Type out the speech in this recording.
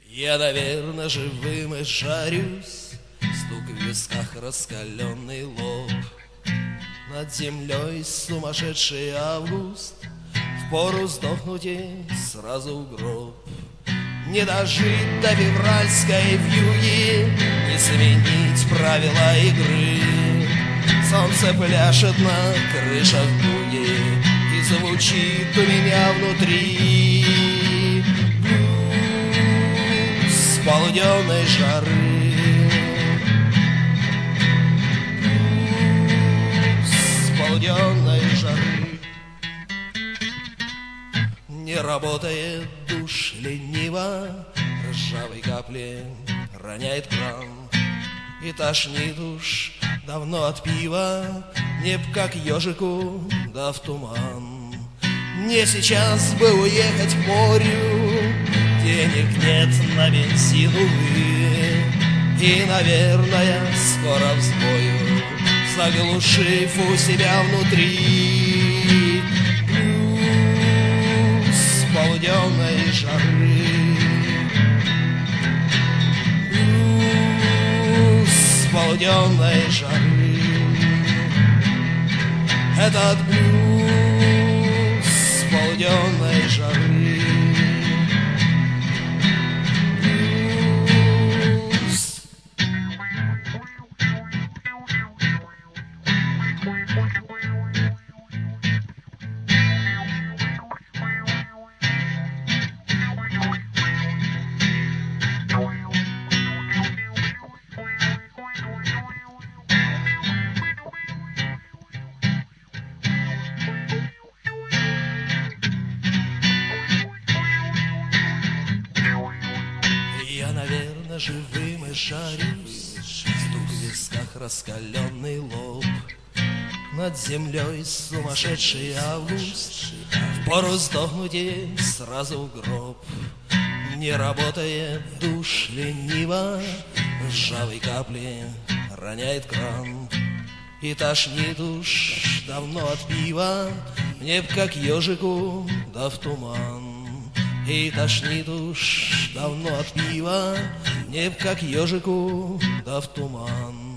Я, наверное, живым и жарюсь, стук в висках, раскаленный лоб. Над землей сумасшедший август, впору сдохнуть и сразу в гроб. Не дожить до февральской вьюги, не сменить правила игры. Солнце пляшет на крышах дуги, и звучит у меня внутри блюз полуденной жары. Блюз полуденной жары. Не работает душ лениво, ржавой капли роняет кран. И тошнит уж давно от пива, не б как ежику, да в туман. Мне сейчас бы уехать к морю, денег нет на бензин, увы. И, наверное, скоро взбою, заглушив у себя внутри блюз полуденной жары. Полуденной жары. Этот блюз полуденной жары. Блюз. Я, наверное, живым и жарюсь, стук в висках, раскаленный лоб. Над землей сумасшедший август, впору сдохнуть и сразу в гроб. Не работает душ лениво, ржавой капли роняет кран. И тошнит уж давно от пива, мне б как ежику, да в туман. И тошнит уж давно от пива, мне б как ежику, да в туман.